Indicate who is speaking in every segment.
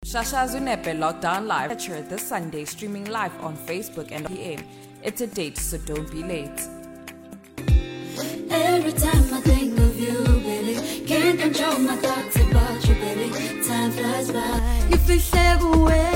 Speaker 1: Shasha Zunepe Lockdown Live feature this Sunday, streaming live on Facebook and PM. It's a date, so don't be late.
Speaker 2: Every time I think of you, baby, can't control my thoughts about you, baby. Time flies by. You feel step away.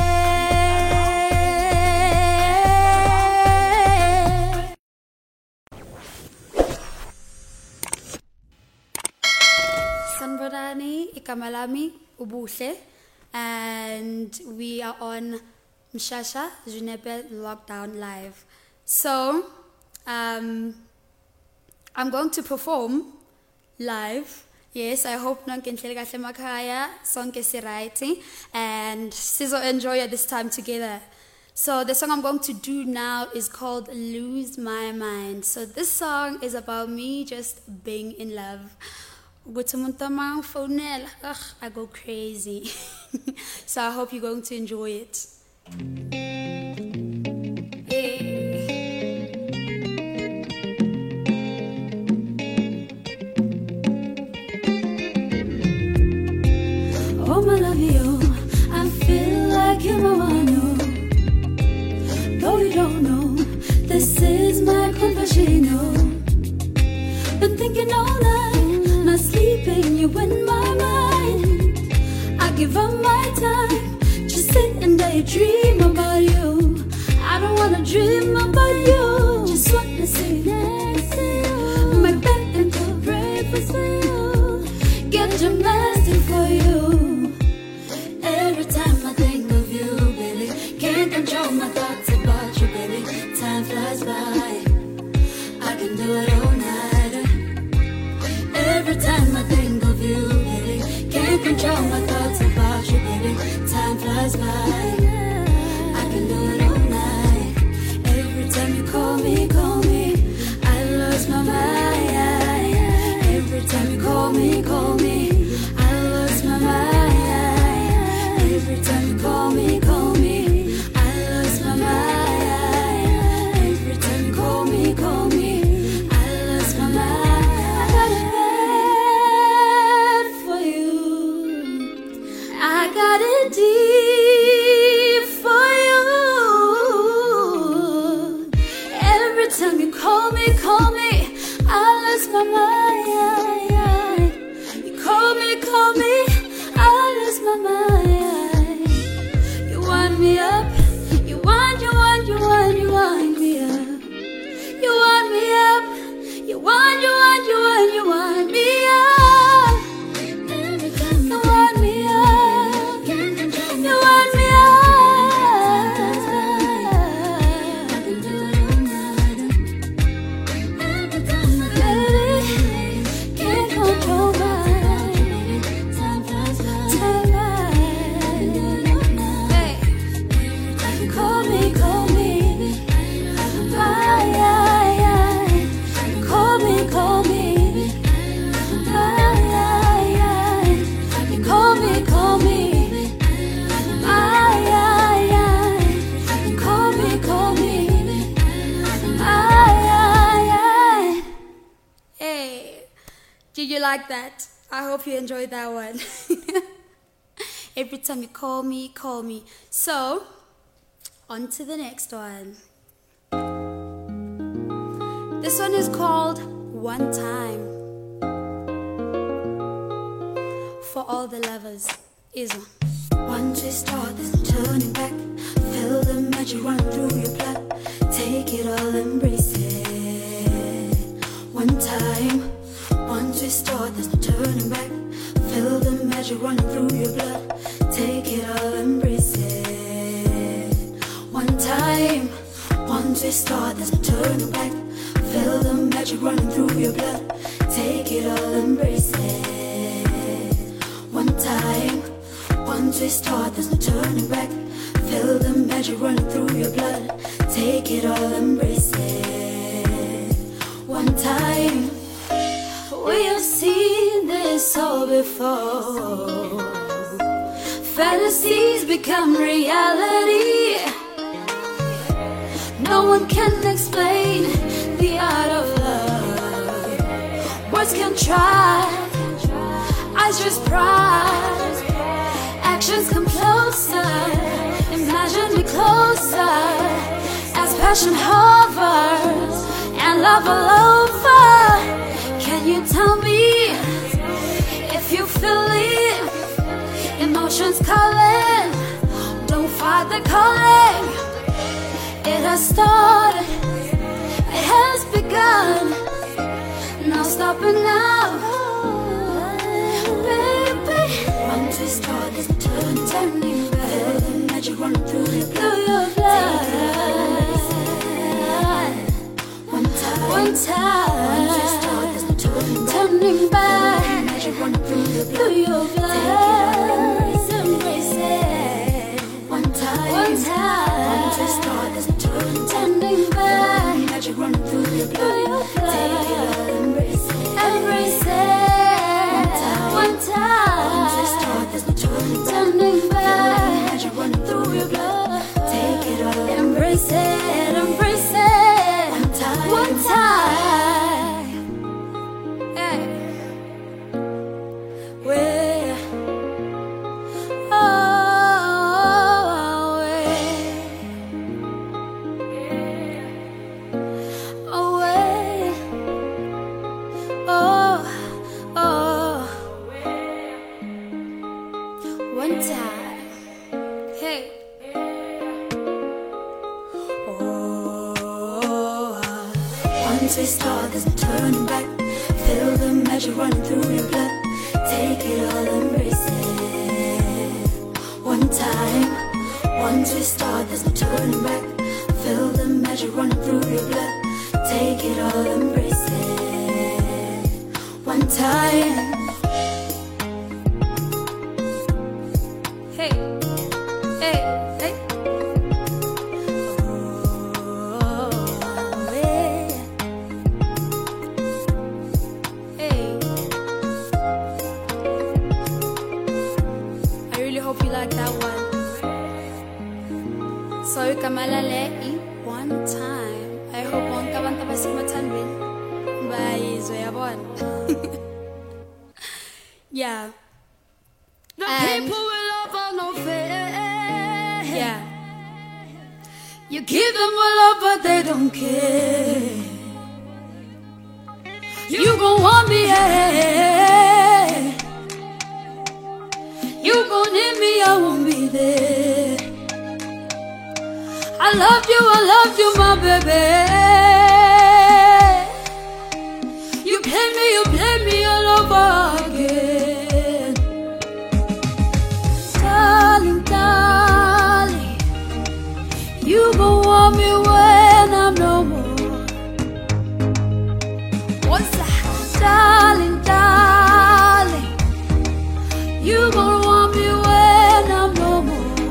Speaker 2: Sanbodani, Ikamalami, Ubuhle, and we are on Mshasha Zunepe Lockdown Live. So, I'm going to perform live. Yes, I hope nonke nihleli kahle emakhaya, sonke siright, and sizo enjoy this time together. So the song I'm going to do now is called Lose My Mind. So this song is about me just being in love. I go crazy. So I hope you're going to enjoy it. Oh, my love you, I feel like you're my one. Though you don't know, this is my confession. Been thinking all night, not sleeping, you in my mind. I give up my time, just sit and daydream about you. I don't wanna dream about you, just wanna sit next to you. My bed and the breakfast for you, get domestic for you. Every time I think of you, baby, can't control my thoughts about you, baby. Time flies by, I can do it all night. Every time I think of you, baby, can't control my thoughts about you, baby. Time flies by, I can do it all night. Every time you call me, I lose my mind. Every time you call me, I lose my mind. Every time you call me, I lose my mind. Every time you call me, I lose my mind. I got it deep for you. Every time you call me, I lose my mind. You call me, I lose my mind. You wind me up, you wind me up. You wind me up, you wind me up. You wind me up. Did you like that? I hope you enjoyed that one. Every time you call me. So, on to the next one. This one is called One Time. For all the lovers. Is once we start, there's no turning back. Feel the magic run through your blood. Take it all, embrace it. One time. Once we start, there's no turning back. Feel the magic running through your blood. Take it all, embrace it. One time. Once we start, there's no turning back. Feel the magic running through your blood. Take it all, embrace it. One time. Once we start, there's no turning back. Feel the magic running through your blood. Take it all, embrace it. One time. We have seen this all before. Fantasies become reality. No one can explain the art of love. Words can try, eyes just pride. actions come closer. Imagine me closer as passion hovers and love all over. Can you tell me if you feel it? Emotions calling, don't fight the calling. It has started, it has begun. No stopping now, baby. Once we start this turning back, magic run through your blood. One time. Once we start this turning back, magic run through your blood. Embrace it. One time. Once we start this turning back, magic run through your blood. Take it all, embrace it. Embrace it. One time. Once we start this turning back, magic run through your blood. Take it all, embrace it. Embrace it. One time. One time. Hey. Where? Oh, one time. Hey. Once we start, there's no turning back. Feel the magic running through your blood. Take it all, embrace it. One time. Once we start, there's no turning back. Feel the magic running through your blood. Take it all, embrace it. One time. Hey, hey, hey. Oh, yeah. Hey. I really hope you like that one. So you can malale one time. I hope one kabanta basimathanwin. Bye, Zoyabon. Yeah.
Speaker 3: The people will love are no fair.
Speaker 2: Yeah. You give them a love, but they don't care. You gon' want me, yeah. You gon' need me, I won't be there. I love you, my baby. You play me all over again. Darling, darling, you gon' want me when I'm no more. What's that? Darling, darling, you gon' want me when I'm no more.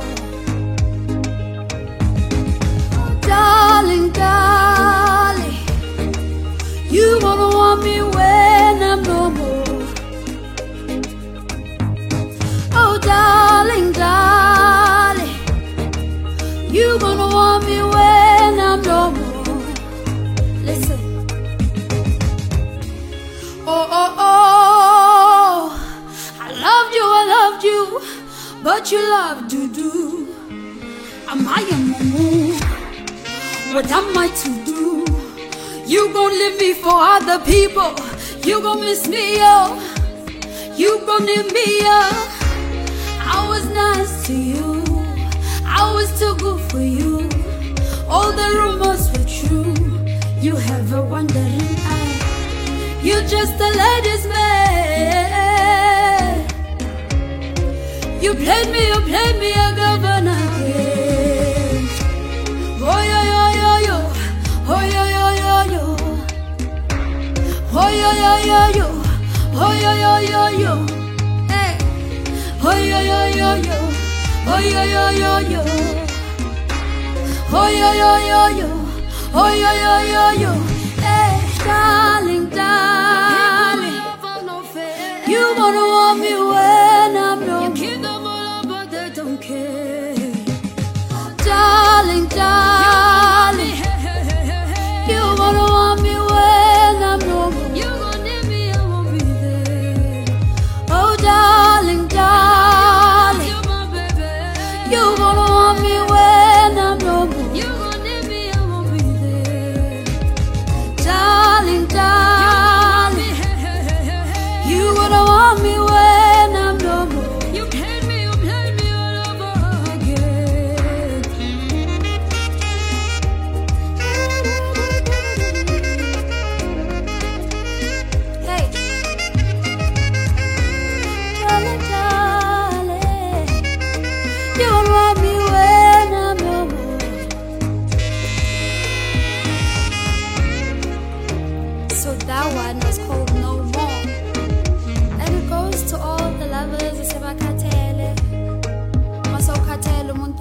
Speaker 2: Darling, darling, you gonna want me when I'm no more. Oh, darling, darling, you gonna want me when I'm no more. Listen. Oh, oh, oh, I loved you, but you love to do. Am I a mumu? What am I to do? You gon' leave me for other people. You gon' miss me, yo. You gon' need me, yo. I was nice to you. I was too good for you. All the rumors were true. You have a wandering eye. You're just a ladies' man. You played me a governor again. Oh, yo, yo, yo, yo. Oh, yo, yo, yo, yo. Oh, yo, yo, yo, yo. Oh, yo, yo, yo, yo. Hey. Oh, yo, yo, yo, yo. Oh, yo, yo, yo, yo. Oh, yo, yo, yo, yo. Oh, yo, yo, yo, yo. Hey, darling, darling, you wanna want me when I'm no. You keep them all up, but they don't care. Darling, darling, you wanna want me when I'm no more. You gon' need me, I won't be there. Oh, darling, darling,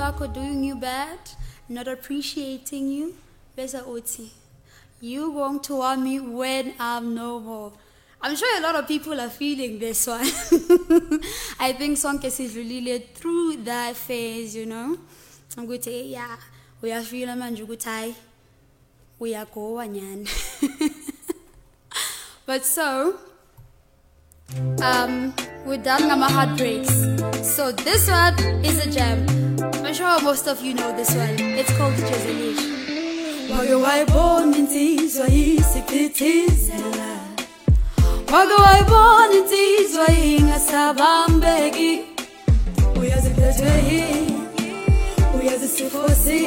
Speaker 2: wakho doing you bad, not appreciating you, besa uthi, you going to want me when I'm no more. I'm sure a lot of people are feeling this one. I think sonke sidlulile through that phase, you know. I'm going to say, yeah, we are feeling manje ukuthi we are going nyana. But so, we're done with my heartbreaks. So this one is a jam. I'm sure most of you know this one. It's called Jezelish. Wake wayibona insizwa isiphithizela. Wake wayibona insizwa ingasabambeki. Uyaziphethwe yini, uyazisifosi.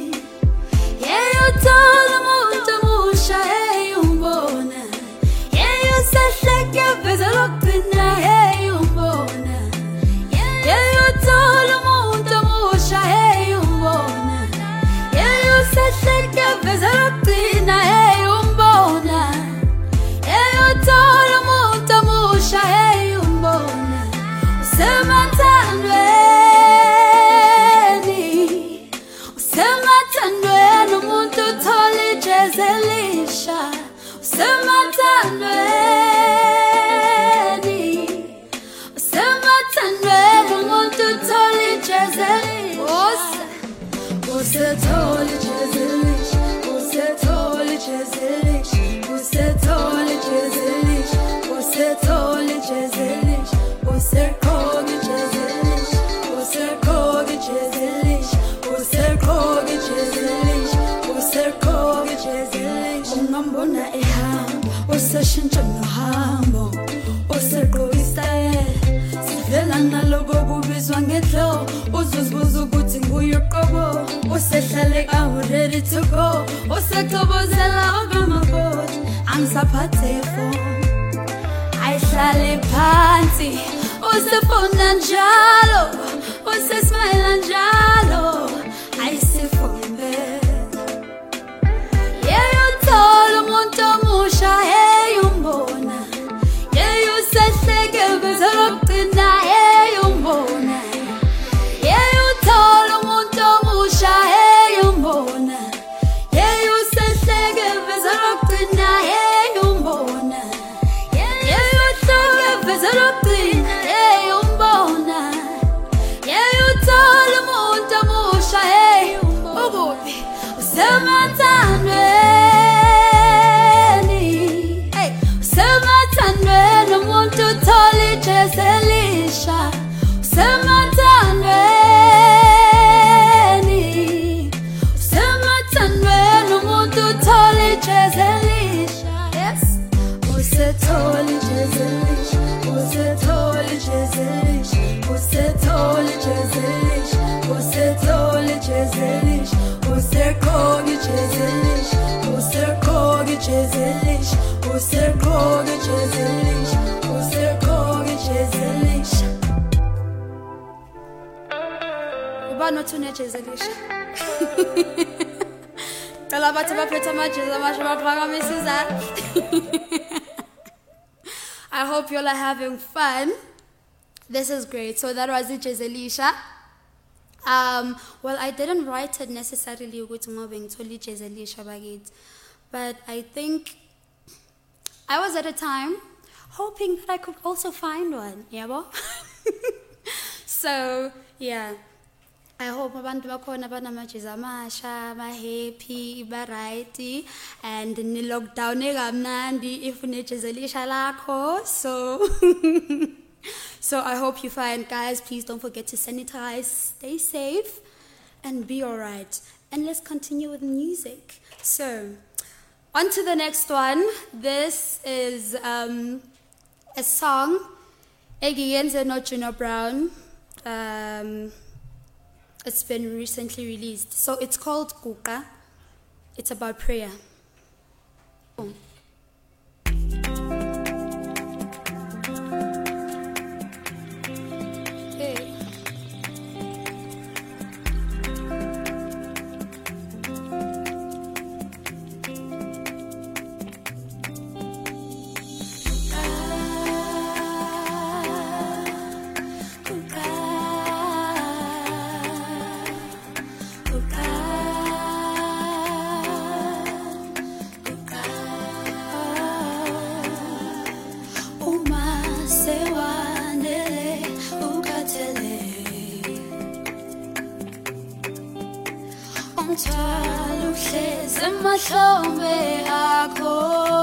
Speaker 2: Yeyothola umuntu omusha eyumbona. Yeyosehleke veze lokugcina eyumbona. Yeyothola umuntu omusha eyumbona. Yeyosehleke veze lokugcina eyumbona. Yeyothola umuntu omusha eyumbona. Usemathandweni umuntu uthola ijezelisha. Usemathandweni umuntu uthola ijezelisha. Usethola ijezelisha. Usethola ijezelisha. Usethola ijezelisha. Usethola ijezelisha. Usekhoga ijezelisha. Usekhoga ijezelisha. Usekhoga ijezelisha. Usekhoga ijezelisha. Ungambona ehamba, useshintsha nohambo, useqoka istyle. Sivela naloko kubizwa ngedlo, uzuzibuza ukuthi nguye uqobo. Usehlale ready to go, useqhobozela okamabodi. Angisaphathe phone, ayihlale phansi. Usefona njalo, usesmile njalo. Ayisifo ngempela. Yeyothola umuntu omusha eyumbona. Yeyosehleke veze lokugcina eyumbona. Yeyothola umuntu omusha eyumbona. Yeyosehleke veze lokugcina eyumbona. Yeyosehleke veze lokugcina eyumbona. Yeyothola umuntu omusha eyumbona. Usemathandweni, usemathandweni umuntu uthola ijezelisha. Usemathandweni, usemathandweni umuntu uthola ijezelisha. Yes, usethola ijezelisha. Usethola ijezelisha. Usethola ijezelisha. Usethola ijezelisha. Usekhoga ijezelisha. Usekhoga ijezelisha. Usekhoga ijezelisha. Usekhoga ijezelisha. Ubani othi unejezelisha? Cela bathi baphethe amajezi amasha baphakamisa izandla. I hope you all are having fun. This is great. So that was ijezelisha. Well, I didn't write it necessarily ukuthi ngobe ngithola ijezelisha bakithi, but I think I was at a time hoping that I could also find one, yabo. So yeah, I hope abantu bakhona banamajezi amasha, ba happy, ba right, and ni lockdown ekamnandi if unejezelisha lakho. So I hope you find, guys, please don't forget to sanitize, stay safe, and be alright. And let's continue with music. So, on to the next one. This is a song, Egiyenze no Juno Brown. It's been recently released. So it's called Kuka. It's about prayer. umthwalo uhlezi emahlombe akho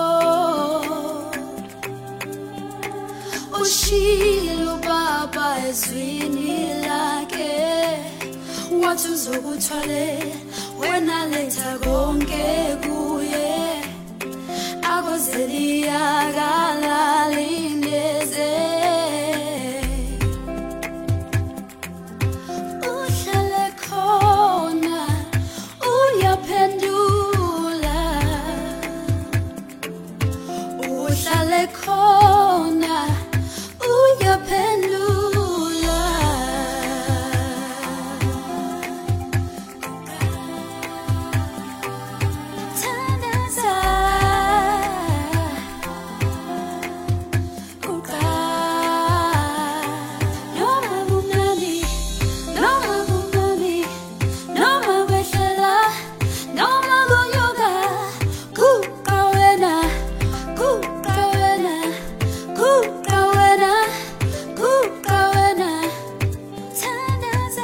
Speaker 2: ushilo baba ezwini lakhe wathi uzokuthwale wena letha konke kuye akozeliyakalalindeze uhlale khona uyaphendula uhlale khona uyaphendula thandaza noma kumnandi noma kumnandi noma kwehlela noma kunyuka kuqa wena kuqa wena kuqa wena kuqa wena thandaza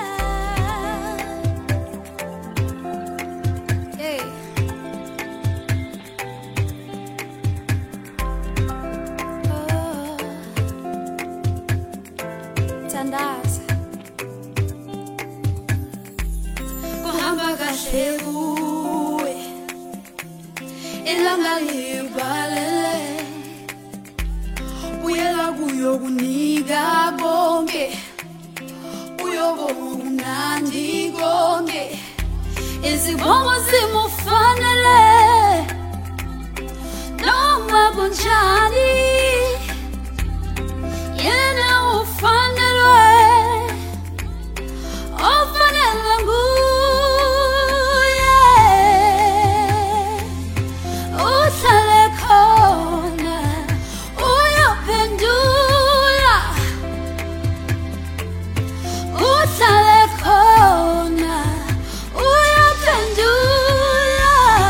Speaker 2: hey thandaza kuhamba kahle kuwe ilanga libalele uyela kuyokunika konke uyobonandi konke izibongo zimufanele noma kunjani yena ufanelwe ofanelwe nguye uhlale khona uyaphendula uhlale khona uyaphendula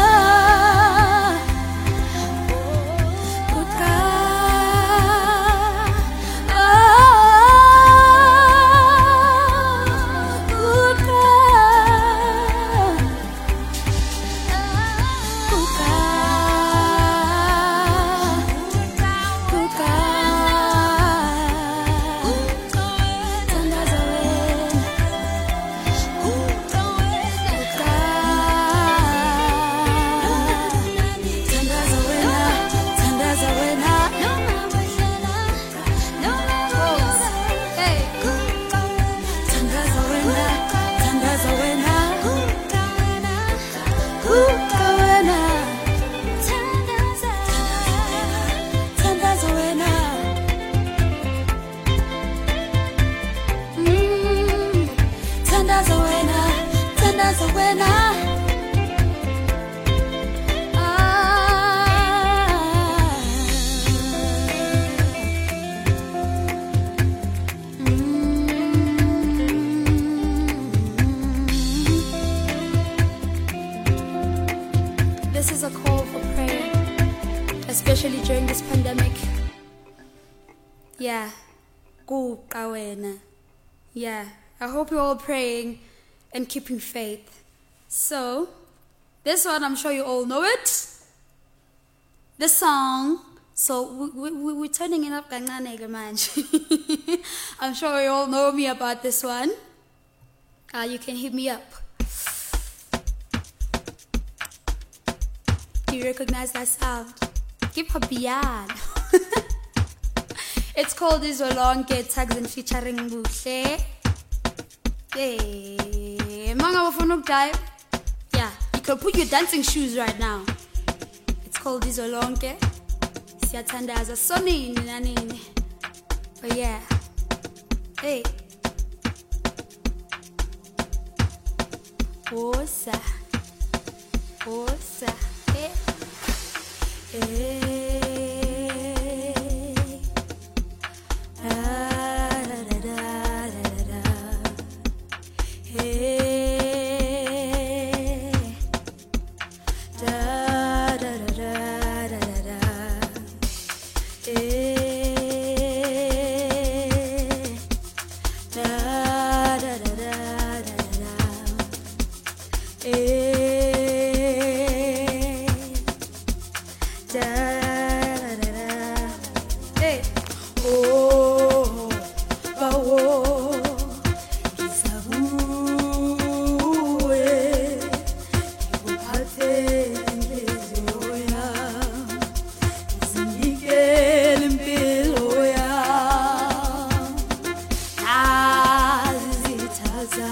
Speaker 2: This is a call for prayer, especially during this pandemic. Yeah. Kuqa wena. Yeah. I hope you're all praying and keeping faith. So, this one, I'm sure you all know it. The song. So, we're turning it up kancane manje. I'm sure you all know me about this one. You can hit me up. Do you recognize that sound? Give her beyond. It's called Izolonke Tags and featuring Buhle. Hey, Manga Wafunuk Dive. Yeah, you can put your dancing shoes right now. It's called Izolonke. Siatanda as a sunny nanini. But yeah. Hey. Osa. Osa. Hey. Hey. Da, da, da, da, da, da, da. oh bawo kisabuwe ngiphathe inhliziyo yami ngizinikele impilo yami nazithaza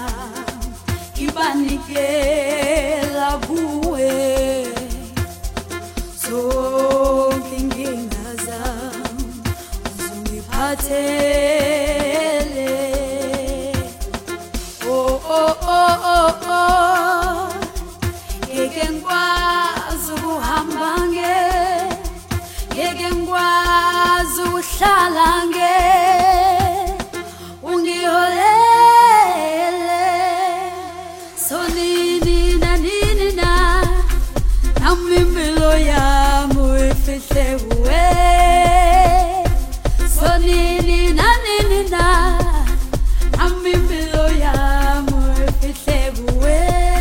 Speaker 2: ngibanikela kuwe zonke inkinga zami uzungiphathele oh oh oh oh oh ngeke ngikwazi ukuhamba ngeke ngikwazi ukuhlala ungiholele sonini na nini na nami impilo yami uyifihle kuwe sonini na nini na nami impilo yami uyifihle kuwe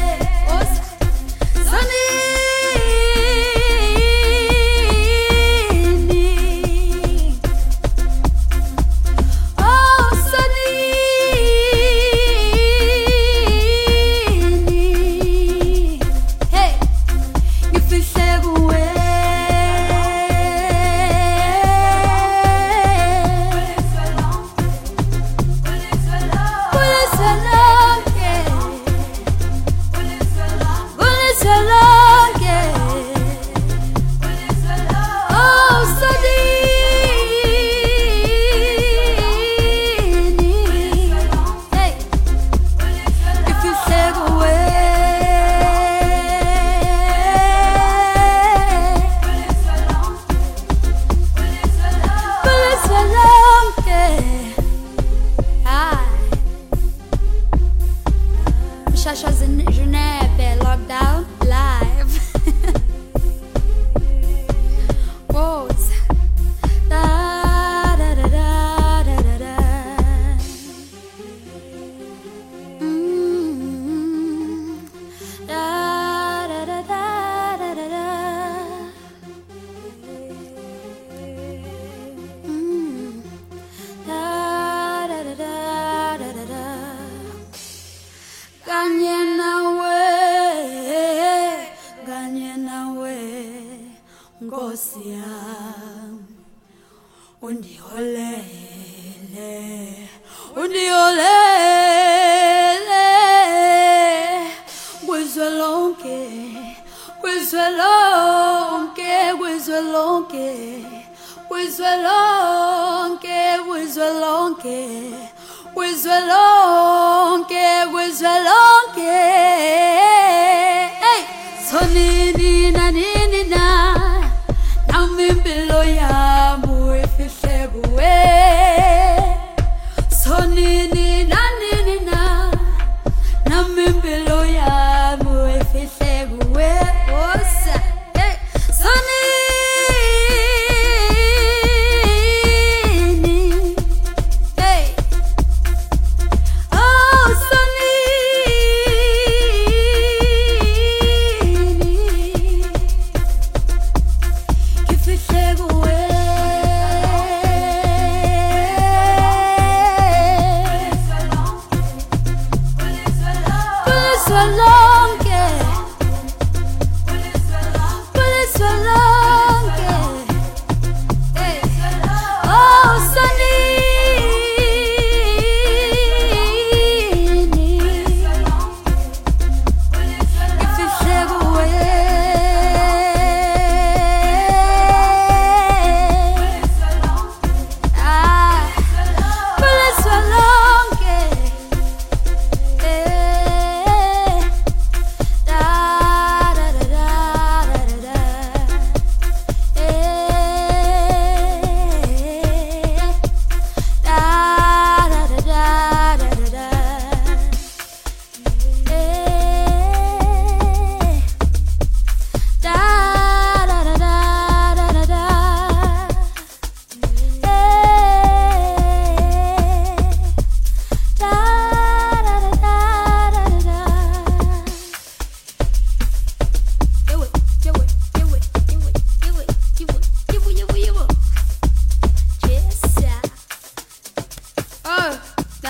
Speaker 2: Chacha Geneve, lockdown live. Quotes. Da da da da da da da. Da da da da da da da. Da da da da da da da. Ganye nawe, Nkosi yami, undiholele, kwizwe lonke, kwizwe lonke, kwizwe lonke, kwizwe lonke, kwizwe lonke, kwizwe lonke, kwizwe lonke. Hey, sonini na nini na nami impilo yami uyifihle kuwe sonini na nini na nami impilo yami uyifihle kuwe osa hey sonini hey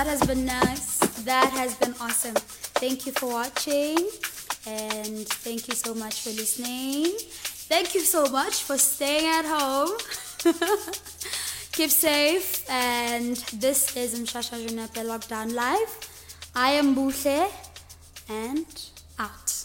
Speaker 2: that has been nice. That has been awesome. Thank you for watching, and thank you so much for listening. Thank you so much for staying at home. Keep safe, and this is Mshasha Junepe Lockdown Live. I am Buhle, and out.